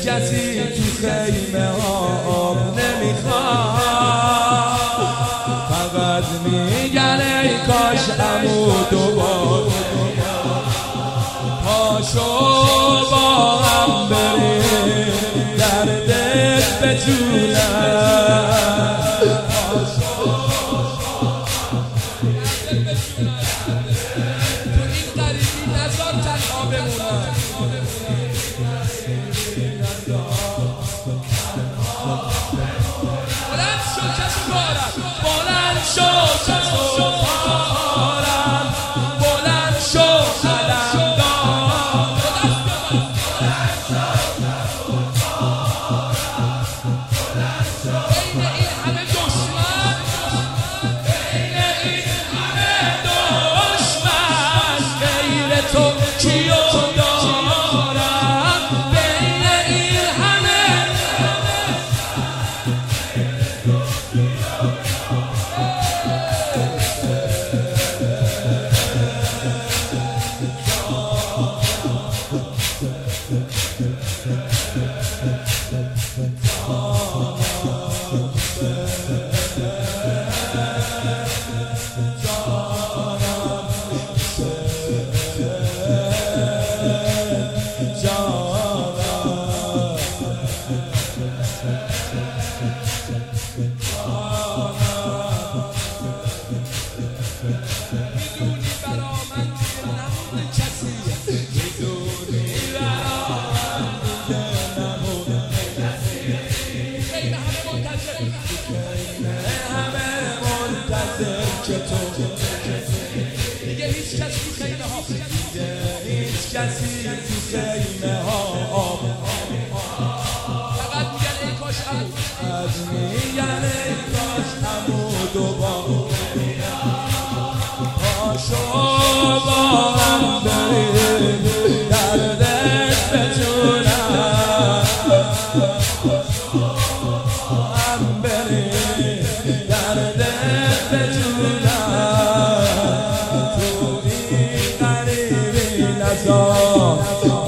کسی تو خیمه ها آب نمیخواد، فقط میگن ای کاش عمو دوباره پاشو با هم بریم دردت بتونم. کسی تو خیمه ها آب فقط میگن ای کاش از میگن ای کاش عمو دوباره پاشو با هم بریم دردت بتونم، هم بریم دردت بتونم. تو این قریبی نزار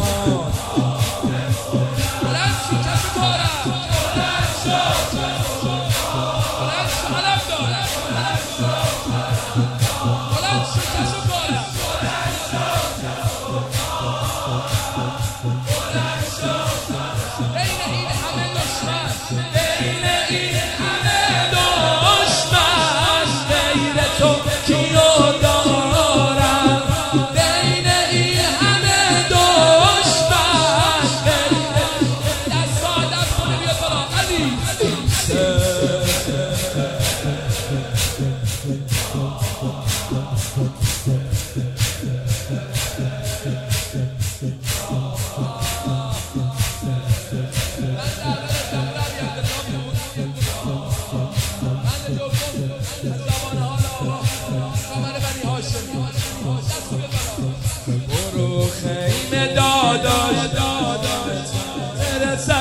برو خیمه داداش برسن،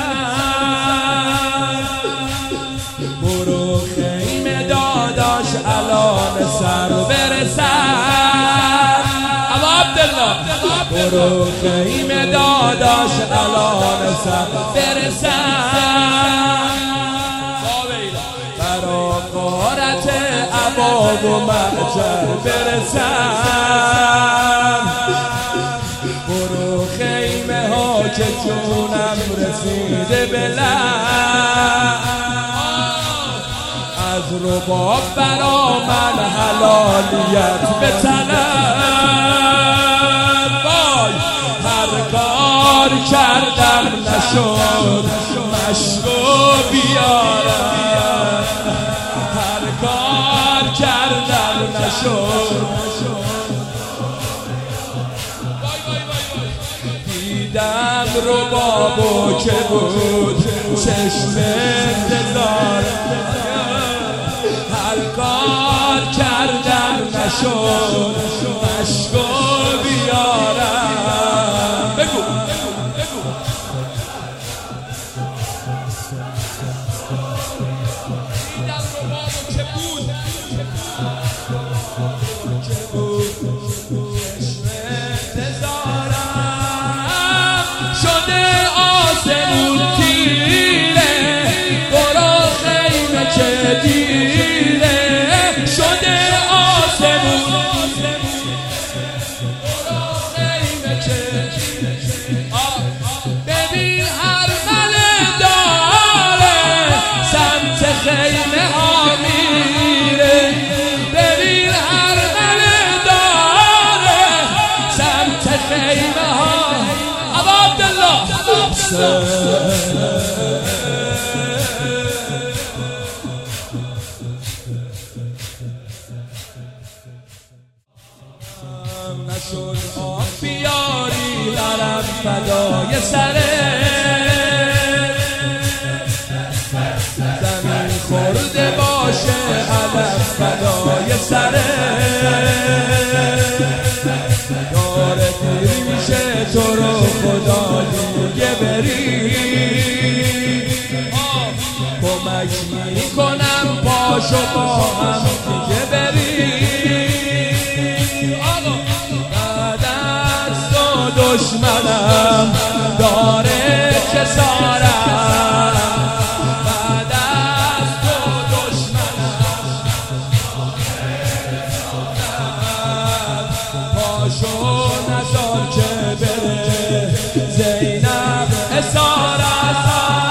برو خیمه داداش الان سر برسن. ابا عبدالله برو خیمه داداش الان سر برسن، برا غارت عباب و محجر برسن. برو خیمه ها که جونم رسیده بلند، از رباب برا من حلالیت بطلب. وای هر کار کردم نشد مشکو بیارم، هر کار کردم نشد. دیدم ربابو که بود چشم انتظار، هر کار کردم نشد مشکو بیارم. بگو دیدم ربابو که بود چشم انتظارم، شده آسمون نشد آب بیاری لرم فدای سره زمین خورده باشه علم فدای سره داره دیر میشه تو رو خدا دیگه بری کمک میکنم پاشو با هم دیگه بری دشمنم داره کسارم بعد از تو دشمنم پاشو نزار که بره زینب اسارت